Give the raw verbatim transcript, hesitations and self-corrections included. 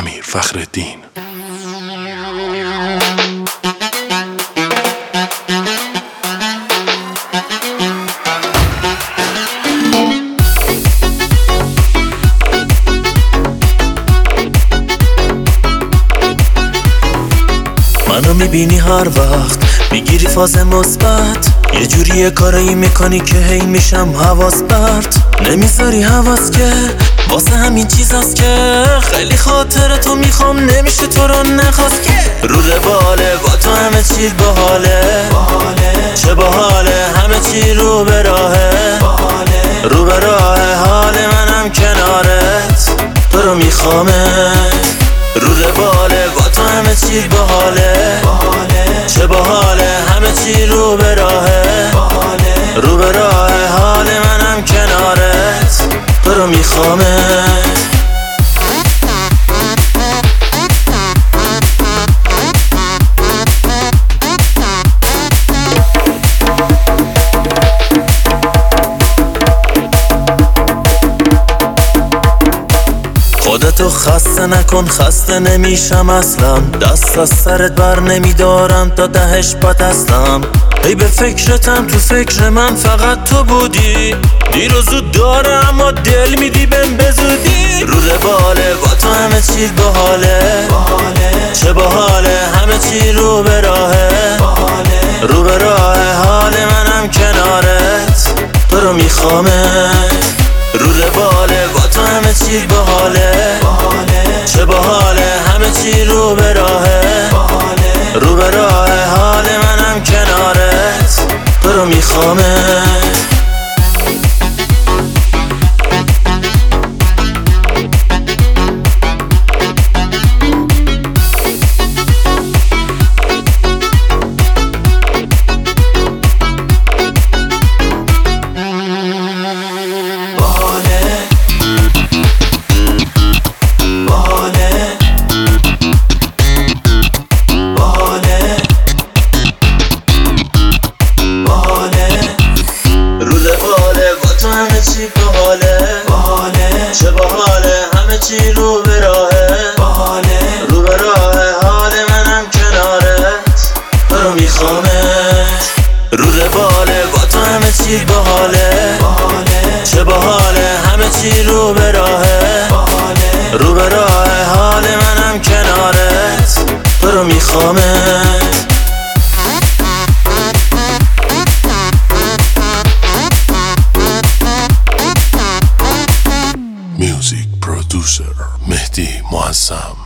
امیر فخرالدین. منو میبینی هر وقت میگیری فاز مثبت، یه جوری کارایی میکنی که هی میشم حواس پرت. نمیذاری حواس که واسه همین چیزاست که خیلی خاطرتو میخوام نمیشه تو رو نخواست که رو باله با تو همه چی باحاله، چه باحاله همه چی رو به راهه، رو به راه حال منم کنارت تو رو میخوامت. رو باله با تو همه چی باحاله، چه باحاله همه چی رو به راهه، رو به راه حال منم کنارت تو رو میخوامت. خودتو خسته نکن، خسته نمیشم اصلا، دست از سرت بر نمیدارم تا دهش بد هستم. ای به فکرتم تو فکر من فقط تو بودی، دیر و زود داره اما دل میدی بهم بزودی. رو باله با تو همه چی باحاله، چه باحاله همه چی رو به راهه، رو به راه حال منم کنارت تو رو میخوامت. رو باله با تو همه چی باحاله، چه باحاله همه چی رو به راهه، رو به راه حال منم کنارت تو رو میخوامت. چی باحاله، چه باحاله همه چی رو به راهه، رو به راه حال منم کنارت تو رو میخوامت. رو باله با تو همه چی باحاله، چه باحاله همه چی رو به راهه، رو به راه حال منم کنارت تو رو میخوامت. Music producer مهدی معظم.